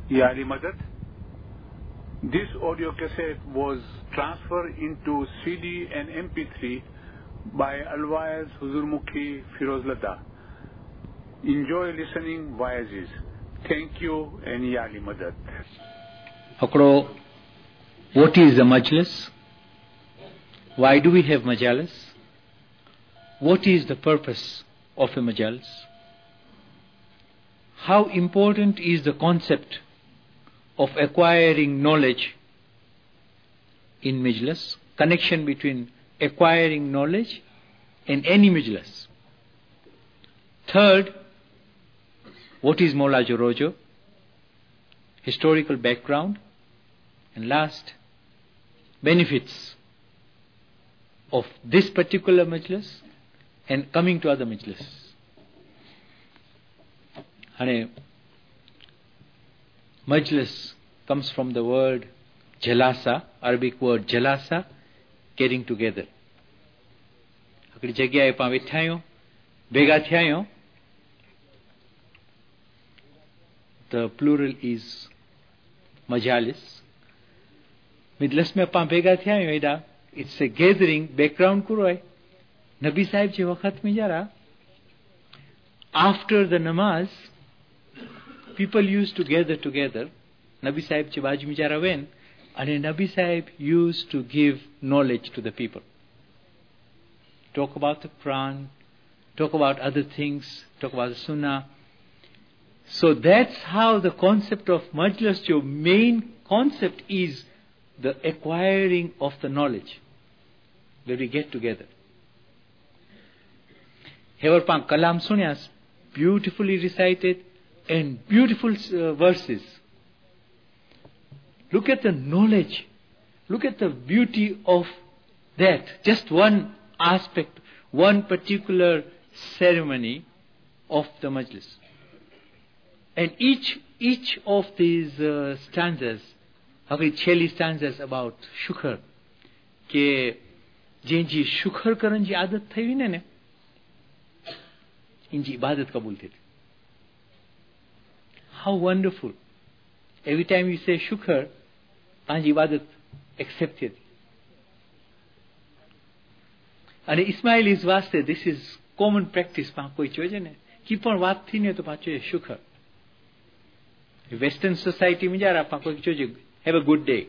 Yali Madad. This audio cassette was transferred into CD and MP3 by Alwais Huzurmukhi Firozlada. Enjoy listening via this. Thank you and Yali Madad. Hakro, what is the Majlis? Why do we have Majalis? What is the purpose of a Majalis? How important is the concept of acquiring knowledge in Majlis? Connection between acquiring knowledge and any Majlis. Third, what is Maula Jorojo? Historical background. And last, benefits of this particular Majlis and coming to other Majlis. And Majlis comes from the word jalasa, Arabic word jalasa, getting together. Akri jagyae pa wethayo, bega thyayo. The plural is majalis. Majlis mein pa bega thyayo eda. It's a gathering, background kuro hai. Nabi Sahib je waqt mein jara. After the namaz, people used to gather together. Nabi Sahib je baaju mein jara wen. And Nabi Sahib used to give knowledge to the people. Talk about the Quran, talk about other things, talk about the Sunnah. So that's how the concept of Majlis, your main concept is the acquiring of the knowledge, where we get together. Here pan kalam sunyas, beautifully recited and beautiful verses. Look at the knowledge, look at the beauty of that. Just one aspect, one particular ceremony of the Majlis. And each of these stanzas, छेली stanzas about shukr, के जिनजी शुक्र करन जी आदत थई हुई ने इनजी इबादत कबूल थी. How wonderful! Every time you say shukr, पांच इबादत accepted. And Ismailis वास्ते this is common practice. पांच कोई चोजे ने कि पण बात थी ने तो पांचो शुक्र. Western society में जा रहा पांच कोई चोजे have a good day.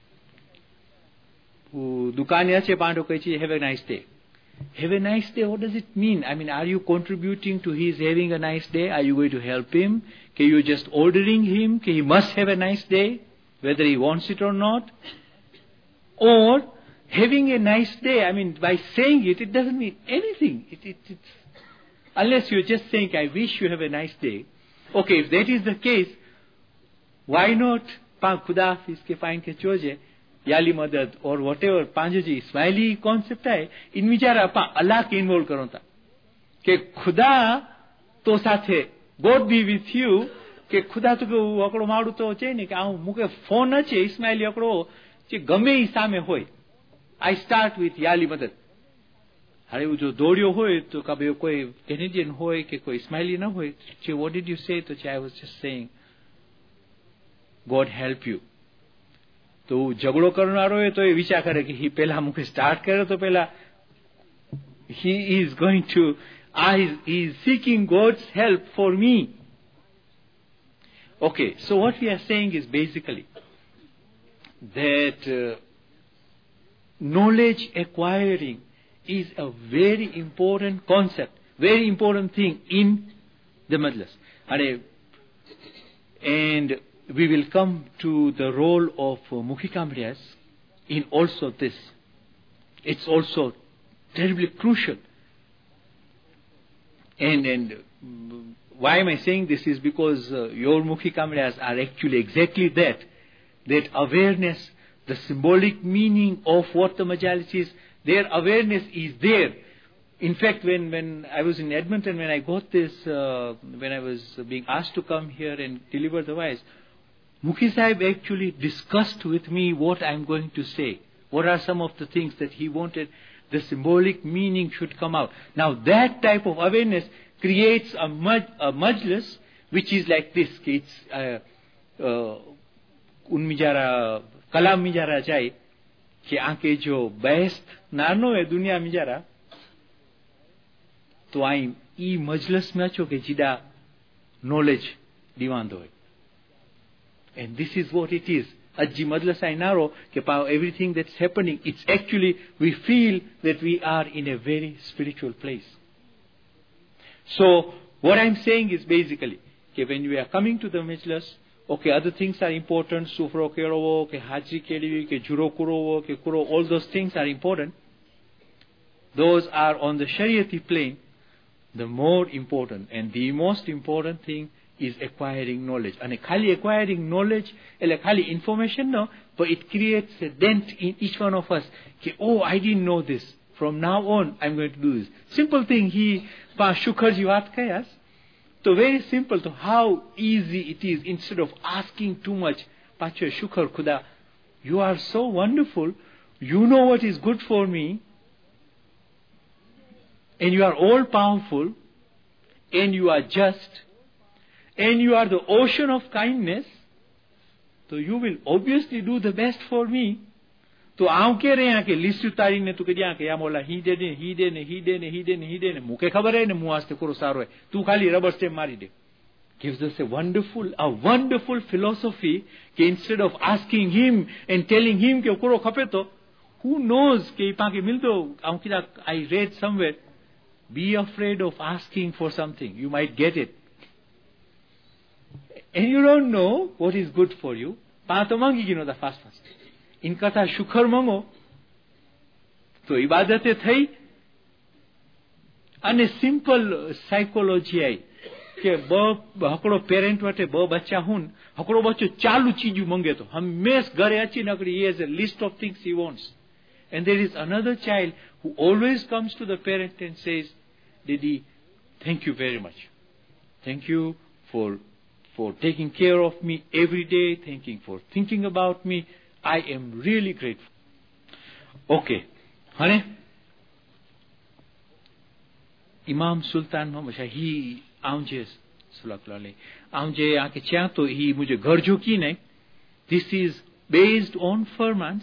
दुकान अच्छे पांडो कोई चीज have a nice day. Have a nice day, what does it mean? I mean, are you contributing to his having a nice day? Are you going to help him? Are you just ordering him? He must have a nice day, whether he wants it or not? Or having a nice day, I mean, by saying it, it doesn't mean anything. It's, unless you're just saying, I wish you have a nice day. Okay, if that is the case, why not Khuda iske find ke choje, Yali Madad or whatever Panjaji Ismaili concept hai, in vichara apa Allah ke involve karo ta. Ke Khuda to sathe, God be with you, ke Khuda to akro maadu to che ne, ke muke phone ache Ismaili akro, che game isame hoy. I start with Yali Madad. Hare wo jo dodio hoy, to kabe koi Canadian hoy, ke koi Ismaili na hoy, che what did you say? To che I was just saying, God help you. तो झगड़ो करनारो है तो ये विचार करे कि ही पहला मुझे स्टार्ट करे तो पहला he is going to he is seeking God's help for me. Okay, so what we are saying is basically that knowledge acquiring is a very important concept, very important thing in the Majlis. And we will come to the role of Mukhi Kamriyas in also this. It's also terribly crucial. And why am I saying this is because your Mukhi Kamriyas are actually exactly that awareness, the symbolic meaning of what the Majalis is, their awareness is there. In fact, when I was in Edmonton, when I got this, when I was being asked to come here and deliver the voice, Mukhi Sahib actually discussed with me what I'm going to say. What are some of the things that he wanted the symbolic meaning should come out. Now that type of awareness creates a majlis which is like this. It's उनमें जरा कलाम में जरा जाए कि आके जो best नानो है दुनिया में जरा तो आई ई मजलस में अचो के जिदा नॉलेज दीवांदो है and this is what it is ajji majlis I naro ke pa everything that's happening it's actually we feel that we are in a very spiritual place. So what I'm saying is basically ke when we are coming to the majlis, okay, other things are important, sufro kerovo ke haji kelivi ke juro kurovo ke kuro, all those things are important. Those are on the shariati plane. The more important and the most important thing is acquiring knowledge. And khali acquiring knowledge, khali information, no, but it creates a dent in each one of us. Ke, oh, I didn't know this. From now on, I'm going to do this. Simple thing, he pa shukharji wat kayas. So very simple. So how easy it is instead of asking too much. Pacha shukar khuda, you are so wonderful. You know what is good for me. And you are all powerful. And you are just. And you are the ocean of kindness, so you will obviously do the best for me. तो आऊं कह रहे हैं कि list उतारी ने तू कह दिया कि या मौला ही दे ने मुझे खबर है ने मुँह आस्ते करो सारो है तू खाली रबर स्टेप मारी दे. Gives us a wonderful philosophy कि instead of asking him and telling him कि करो खपे तो who knows कि पाके मिल दो आऊं किधर I read somewhere be afraid of asking for something, you might get it. And you don't know what is good for you. Pato mangi gino da fast. In kata shukar mango. So ibadate thai. And a simple psychology ai. Ke hakro parent wate bacha hun. Hakro bacho chalu chiju mange to. Hamesh gare achi nakri. He has a list of things he wants. And there is another child who always comes to the parent and says, Daddy, thank you very much. Thank you for taking care of me every day, for thinking about me. I am really grateful. Okay. Honey? Imam Sultan Muhammad Shah, he aunje Sulaklale. Aunje aake cha to he mujhe ghar jo ki nahi. This is based on firmans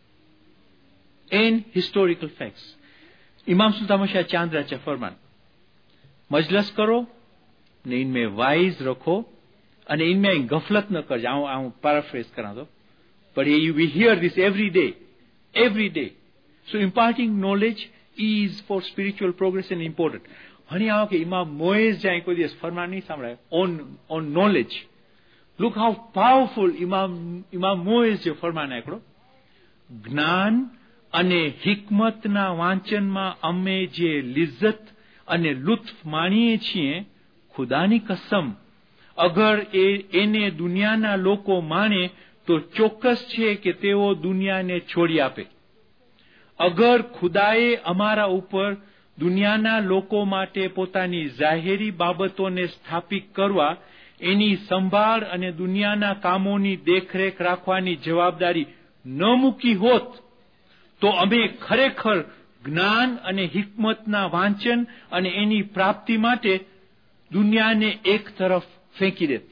and historical facts. Imam Sultan Muhammad Shah Chandra cha firman. Majlis karo, ne inme wise rakho, and इनमें गफलत न कर जाऊं आऊं paraphrase करा दो but we hear this every day so imparting knowledge is for spiritual progress and important. Honey आओ कि इमाम मोइज जाए कोई दिस फरमान नहीं सामने on knowledge. Look how powerful इमाम मोइज जो फरमान है करो ज्ञान अने हिकमत ना वांचन मा अमे जे लिज्जत अने लुत्फ माणीए छीए खुदानी कसम अगर एने दुनियाना लोको माने तो ચોક્કસ છે કે તેઓ દુનિયાને છોડી આપે. અગર ખુદાએ અમારા ઉપર દુનિયાના લોકો માટે પોતાની જાહેરી બાબતોને સ્થાપિત કરવા એની સંભાળ અને દુનિયાના કામોની દેખરેખ રાખવાની જવાબદારી ન મૂકી હોત તો અમે ખરેખર જ્ઞાન અને હિકમતના વાંચન અને એની પ્રાપ્તિ માટે દુનિયાને એક તરફ ફેંકી દેત.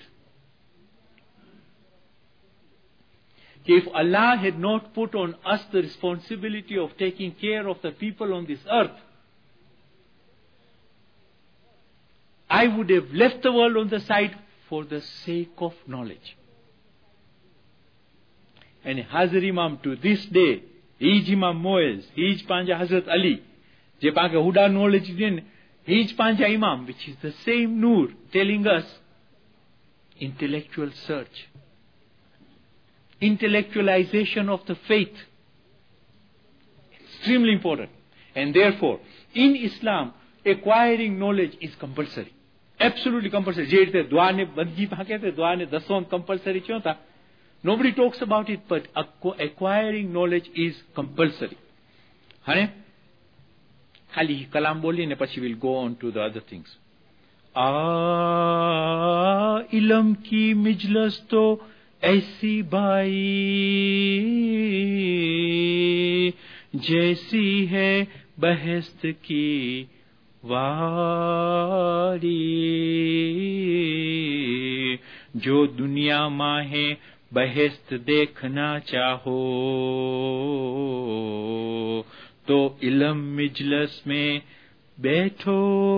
If Allah had not put on us the responsibility of taking care of the people on this earth, I would have left the world on the side for the sake of knowledge. And Hazrat Imam to this day, Hij Imam Moez, Hij Panja Hazrat Ali, je pange huda knowledge din, Hij Panja Imam, which is the same Noor, telling us intellectual search. Intellectualization of the faith. Extremely important. And therefore, in Islam, acquiring knowledge is compulsory. Absolutely compulsory. જે રીતે દ્વાને બંદગી ભાગે તે દ્વાને દસોન compulsory ક્યો था? Nobody talks about it, but acquiring knowledge is compulsory. હને? ખાલી કલામ બોલીને પછી we'll go on to the other things. इल्म की मिजलस तो ऐसी भाई जैसी है बहस्त की वारी जो दुनिया माहे बहस्त देखना चाहो तो इल्म मिजलस में बैठो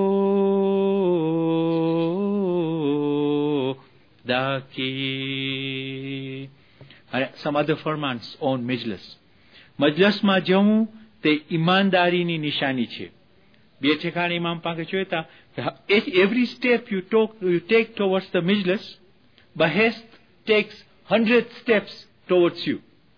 दाकी. Some other firmans on Majlis. મજલસમાં જવું તે ઈમાનદારીની નિશાની છે. બે ઠેકાણે ઇમામ પાસે જોઈતા every step you take towards the Majlis, Behest takes 100 steps towards you.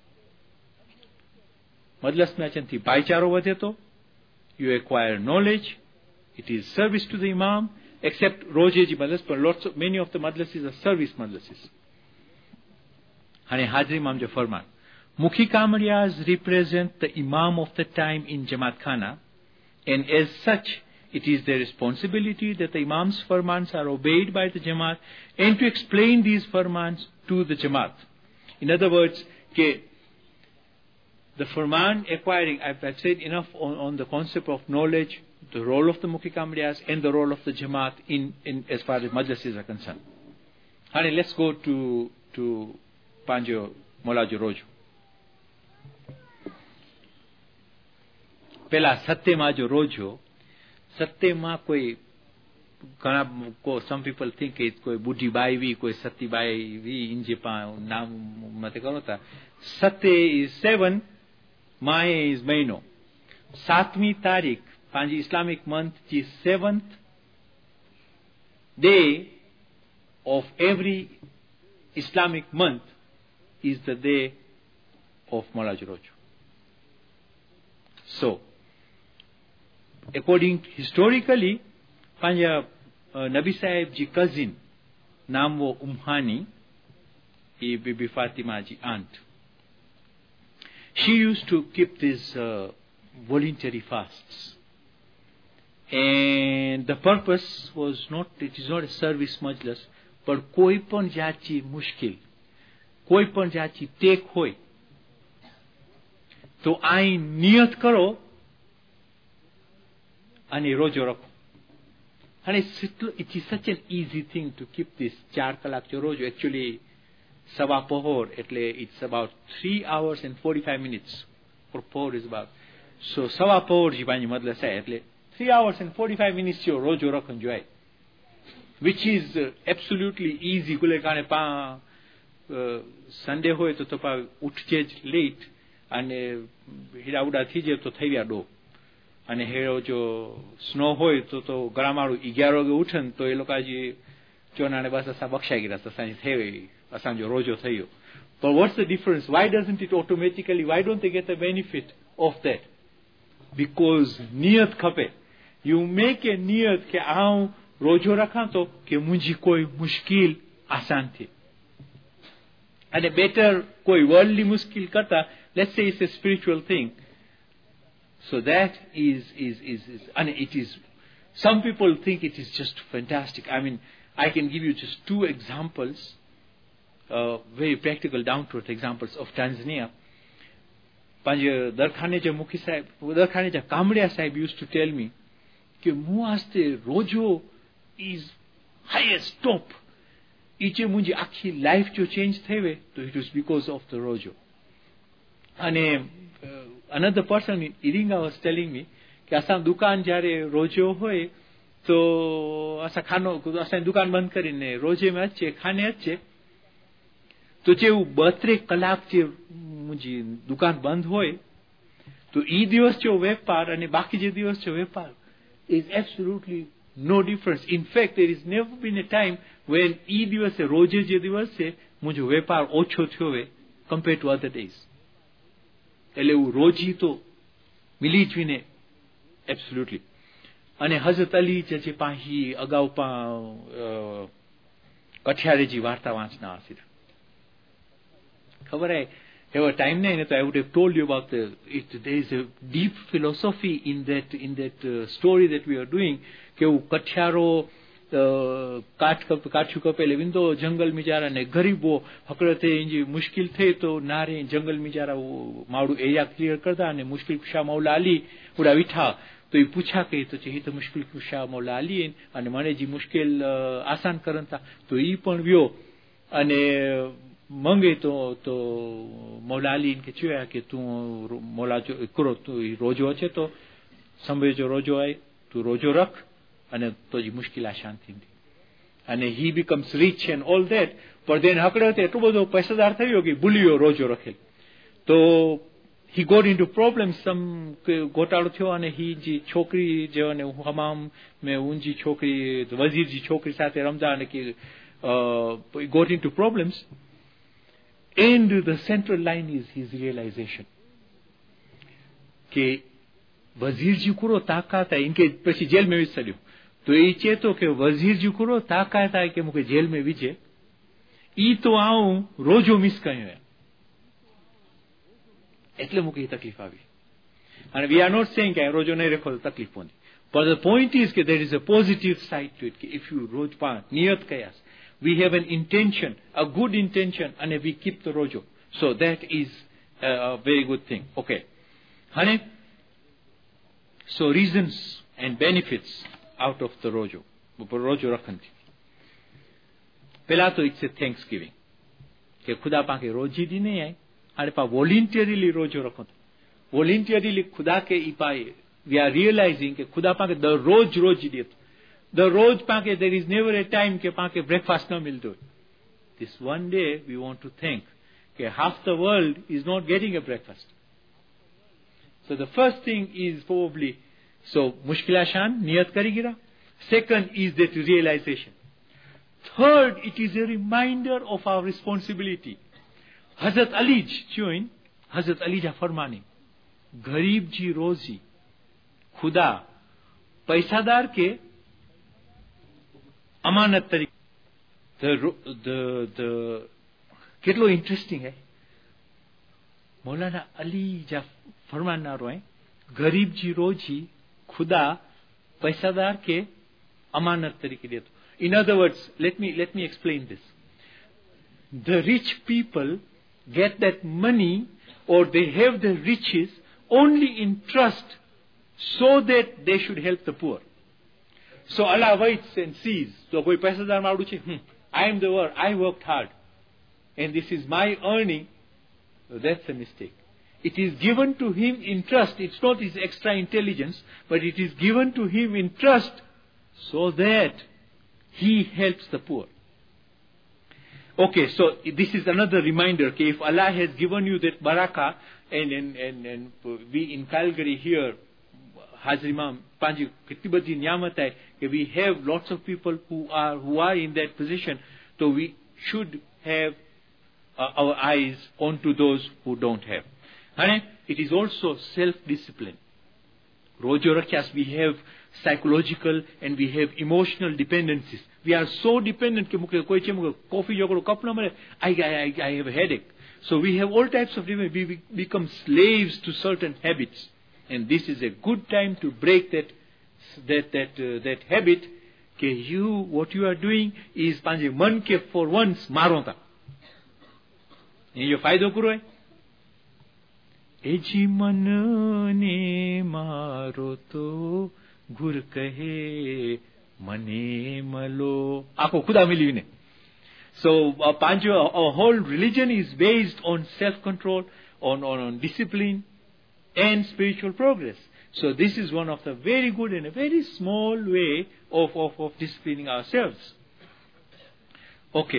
મજલસમાં ચંથી ભાઈચારો વધે તો you acquire knowledge, it is service to the Imam, except રોજેજી મજલસ, but many of the majlises are service majlises. અને હાજરી માં જો ફરમાન Mukhi Kamariyas represent the Imam of the time in Jamaat Khana, and as such, it is their responsibility that the Imam's farmans are obeyed by the Jamaat and to explain these farmans to the Jamaat. In other words, the farman acquiring, I've said enough on the concept of knowledge, the role of the Mukhi Kamariyas and the role of the Jamaat in as far as majlises are concerned. Honey, let's go to Panjo Molajo Rojo. પેલા સત્યમાં જો રોજો સત્યમાં કોઈ ઘણા some people think it's કોઈ બુઢીબાઈ વી કોઈ સતીબાઈ વી ઇંજે પા નામ મતે કરો તા સત્ય is 7 માએ is મહિનો 7મી તારીખ પાંજી ઇસ્લામિક મંથ જી 7th day of every Islamic month is the day of Molaj Rojo. So according historically, Panja Nabi Sahib ji cousin, naam wo Umhani, Bibi Fatima ji aunt. She used to keep these voluntary fasts, and the purpose was not. It is not a service majlis, but koi pan jachi mushkil, koi pan jachi tek hoy, to ai niyat karo. અને રોજો રાખો. અને it is such an easy thing to keep this 4 કલાક જો રોજો. Actually સવા પહોર એટલે it's about 3 hours and 45 minutes for પહોર is about. So સવા પહોર જી પાણી મતલબ છે એટલે 3 hours and 45 minutes જો રોજો રાખન જોય, which is absolutely easy. કુલે કાણે પા સન્ડે હોય તો પા ઉઠજે જ લેટ અને હીરાઉડા થઈ જાય તો થઈ ગયા ડો. અને હેરો જો સ્નો હોય તો ગળામાળું 11 વાગે ઉઠે ને તો એ લોકો જે ચોનાને બસ અસા બક્ષાઈ ગયા અસાંજી થઈ અસાંજો રોજો થયો. But what's the difference? Why doesn't it automatically, why don't they get the benefit of that? Because niyat khape. You make a niyat કે આ રોજો રાખા તો કે મુંજી કોઈ મુશ્કિલ આસાન થે. અને better કોઈ worldly મુશ્કિલ કરતા, let's say it's a spiritual thing. So that is, and it is, some people think it is just fantastic. I mean, I can give you just 2 examples, very practical, down-to-earth examples of Tanzania. Panje Darkhaneja Mukhi Sahib, Darkhaneja Kamriya Sahib used to tell me, કે હું આસ્તે રોજો is highest top. Iche munji akhi life jo change theve, so it was because of the rojo. And another person in Iringa was telling me કે અસા દુકાન જ્યારે રોજો હોય તો અસા ખાનો અસા દુકાન બંધ કરીને રોજે માં છે ખાને છે તો જેવું 32 કલાક જે મુજી દુકાન બંધ હોય તો ઈ દિવસ જો વેપાર અને બાકી જે દિવસ છે વેપાર is absolutely no difference. In fact, there is never been a time when ઈ દિવસે રોજે જે દિવસ છે મુજો વેપાર ઓછો થયો હોય compared to other days. એટલે એવું રોજી તો મિલી જ વિને absolutely. અને હઝરત અલી જે પાહી અગાઉ પા કઠિયારેજી વાર્તા વાંચના હશે ખબર હે એવો ટાઈમ નહીં ને તો I would have told you about there is a deep philosophy in that story that we are doing કે એવું કઠિયારો કાઠ્યું કપેલે વિંદો જંગલ મિજારા ને ગરીબો હકડતે ઇંજી મુશ્કેલ થઈ તો નારે જંગલ મિજારા માવડું એરિયા ક્લિયર કરતા અને મુશ્કેલ કુશા મૌલા અલી ઉડા વિઠા તો એ પૂછા કે તો છે તો મુશ્કેલ કુશા મૌલા અલી અને મને જે મુશ્કેલ આસાન કરતા તો ઈ પણ વ્યો અને મંગે તો મૌલા અલી કે જોયા કે તું મૌલા કરો તું રોજો છે તો સંભેજો રોજો આય તું રોજો રખ અને તો જ મુશ્કેલ આસાન થીંદી અને he becomes rich and all that પણ then હકડે હતો એટલો બધો પૈસાદાર થયો કે ભૂલ્યો રોજો રખેલ તો he got into problems some ગોટાળો થયો અને જે છોકરી જે અને હમામ મેં ઊંજી છોકરી વઝીરજી છોકરી સાથે રમતા અને કે got into problems and the central line is his realization કે વઝીરજી કુરો તાકાત है इनके પછી જેલ में વિસર્યો તો એ ચેતો કે વઝીરજી કુરો તાકાત है કે મુકે જેલ में વિજે ઈ તો આવું રોજો મિસ કયો એટલે મુકે તકલીફ આવી અને we are not saying કે રોજો નહીં રાખો તો તકલીફ પોની but the point is કે there is a positive side to it કે if you રોજ પા નિયત કયાસ we have an intention a good intention and we keep the rojo so that is a very good thing okay hane so reasons and benefits out of the rojo rakhanti pela to it's a thanksgiving ke khuda pa ke roji di nahi hai ane pa voluntarily rojo rakho voluntarily khuda ke ipai we are realizing ke khuda pa ke the roji di the road paake there is never a time ke paake breakfast na milto this one day we want to think ke half the world is not getting a breakfast so the first thing is probably so mushkil ashan niyat kari gira second is that realization third it is a reminder of our responsibility hazrat ali join hazrat ali ja farmani garib ji rozi khuda paisadar ke अमानत तरीके the કેટલો interesting હે મૌલાના અલી જા ફરમાનનારો હે ગરીબજી રોજી ખુદા પૈસાદાર કે અમાનત તરીકે દેતો in other words let me explain this the rich people get that money or they have the riches only in trust so that they should help the poor so Allah waits and sees so koi paisadar maadu che I am the one I worked hard and this is my earning that's a mistake it is given to him in trust it's not his extra intelligence but it is given to him in trust so that he helps the poor okay so this is another reminder okay if Allah has given you that barakah and we in Calgary here Hazrat Imam Panji kitni badi niyamat hai that we have lots of people who are in that position so we should have our eyes onto those who don't have and it is also self discipline rojo rakyas we have psychological and we have emotional dependencies we are so dependent ke muke koi che muke coffee jogro cup na male I have a headache so we have all types of we become slaves to certain habits and this is a good time to break that habit ke what you are doing is panje man ke for once maro ta ye faydo kuro hai eji man ne maro to gur kahe mane malo aako khuda mili ne so panje our whole religion is based on self control on discipline and spiritual progress so this is one of the very good and a very small way of disciplining ourselves okay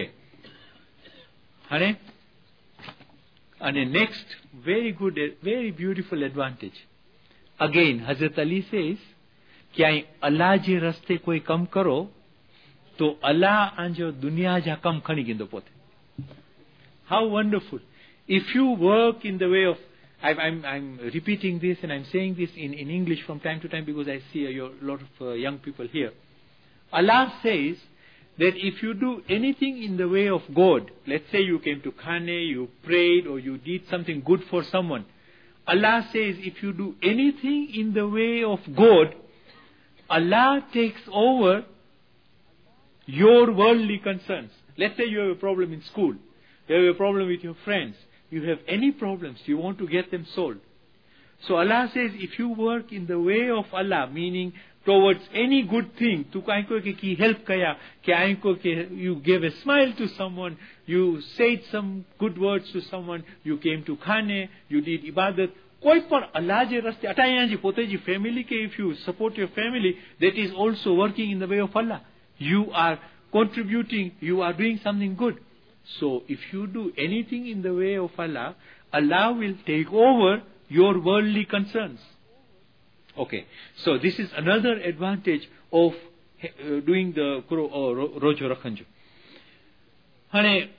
and the next very good very beautiful advantage again Hazrat Ali says कि Allah जे रस्ते कोई कम करो तो Allah आंजो दुनिया जा कम खणी गिंदो पोते how wonderful if you work in the way of I'm repeating this and I'm saying this in English from time to time because I see a lot of young people here. Allah says that if you do anything in the way of God, let's say you came to Khane, you prayed or you did something good for someone. Allah says if you do anything in the way of God, Allah takes over your worldly concerns. Let's say you have a problem in school, you have a problem with your friends, you have any problems, you want to get them solved. So Allah says, if you work in the way of Allah, meaning towards any good thing, tu kaiko ke ki help kaya, ke aiko ke you gave a smile to someone, you said some good words to someone, you came to khane, you did ibadat, koi par Allah je raste ataya ji pote ji family ke, if you support your family, that is also working in the way of Allah. You are contributing, you are doing something good. So if you do anything in the way of Allah, Allah will take over your worldly concerns. Okay, so this is another advantage of doing the Rojo Rakhanjo. Hane,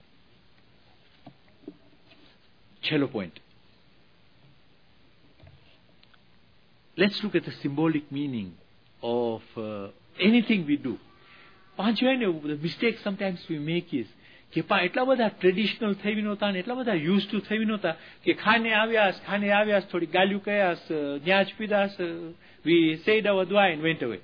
chelo point. Let's look at the symbolic meaning of anything we do. The mistake sometimes we make is કે પા એટલા બધા traditional થઈ નહોતા ને એટલા બધા use to થઈ નહોતા કે ખાને આવ્યાસ થોડી ગાલ્યું કયાસ ન્યાજ પીદાસ વી સેડ અવર દ્વા એન્ડ વેન્ટ અવે.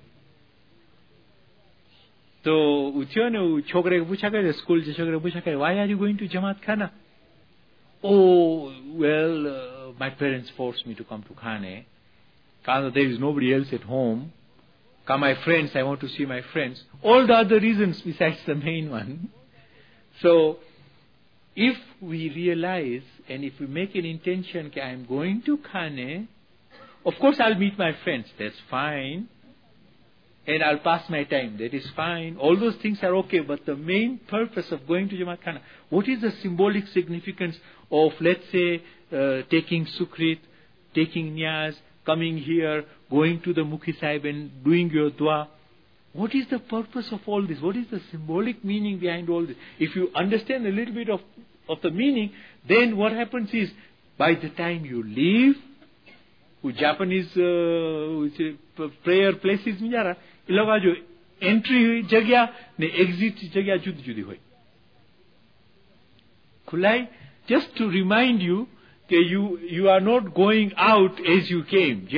તો થયો ને છોકરે પૂછા કરે સ્કૂલ જે છોકરે પૂછા કરે why are you going to jamat khana? Oh well my parents force me to come to ખાને કારણ there is nobody else at home. My friends, I want to see my friends. All the other reasons besides the main one. So, if we realize and if we make an intention that I am going to Khane, of course I'll meet my friends, that's fine. And I'll pass my time, that is fine. All those things are okay, but the main purpose of going to Jamaat Khana, what is the symbolic significance of, let's say, taking Sukrit, taking Niyaz, coming here, going to the Mukhi Sahib and doing your dua? What is the purpose of all this? What is the symbolic meaning behind all this? If you understand a little bit of the meaning, then what happens is, by the time you leave, Japanese prayer places, entry jagya ne exit jagya judi judi hoy. Kulai, just to remind you, you are not going out as you came.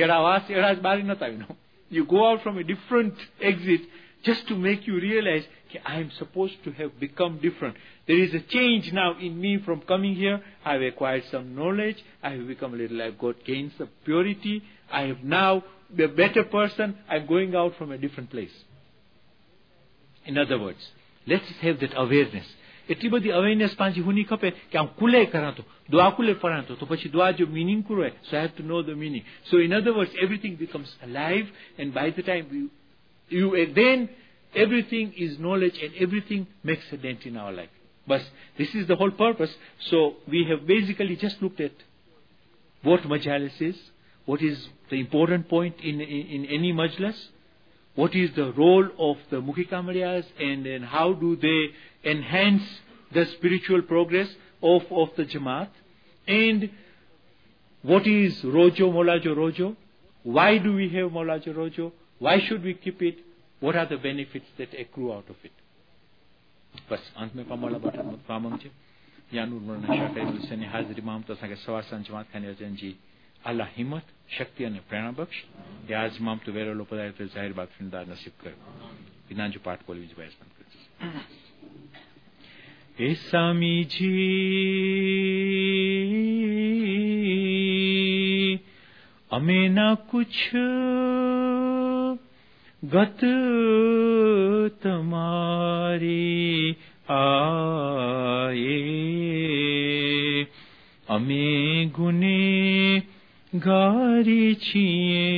You go out from a different exit just to make you realize that I am supposed to have become different. There is a change now in me from coming here. I have acquired some knowledge. I have become a little, I've gained some purity. I have now a better person. I'm going out from a different place. In other words, let's have that awareness. એટલી બધી awareness પાંચી હુની ખપે કે હું કુલે કરાં તો દુઆ કુલે પઢાં તો પછી દુઆ જો meaning કુરો હે, so I have to know the meaning. So in other words, everything becomes alive, and by the time then everything is knowledge and everything makes a dent in our life. But this is the whole purpose. So we have basically just looked at what majalis is, what is the important point in any majlis, what is the role of the Mukhi Kamariyas, and how do they enhance the spiritual progress of the Jamaat, and what is Rojo, Molajo, Rojo, why do we have Molajo, Rojo, why should we keep it, what are the benefits that accrue out of it. बस अंत में कमला button कामम छे या नूर मोरना शाकरी हुसैन हाजिरी माम तो संगे सवार संजमात खाने अजन जी अल्लाह हिम्मत शक्ति અને પ્રેરણા બક્ષ એ આજ મામ તો વેરેલો પધારે તો જાહેર બાગ ફિંદાર નસીબ કરે વિના જો પાઠ બોલી જ બસ બંધ કરે એ સ્વામીજી અમે ના कुछ गत तमारी आए अमे गुने गारी छिए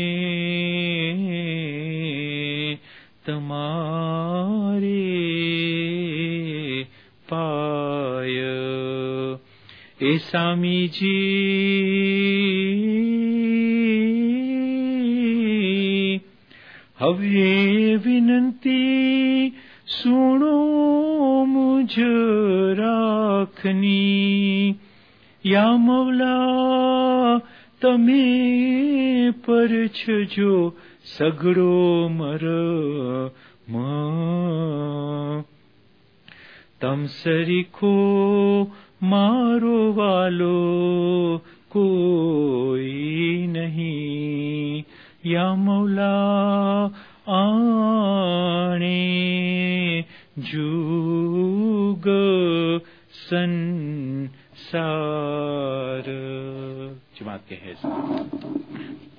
तमारे पाय ए स्वामी जी हवे विनंती सुनो मुझ राखनी या मौला तमे पर छजो सगड़ो मर तम सरीखो मारो वालो कोई नहीं या मौला आने जुग संसार जमात के है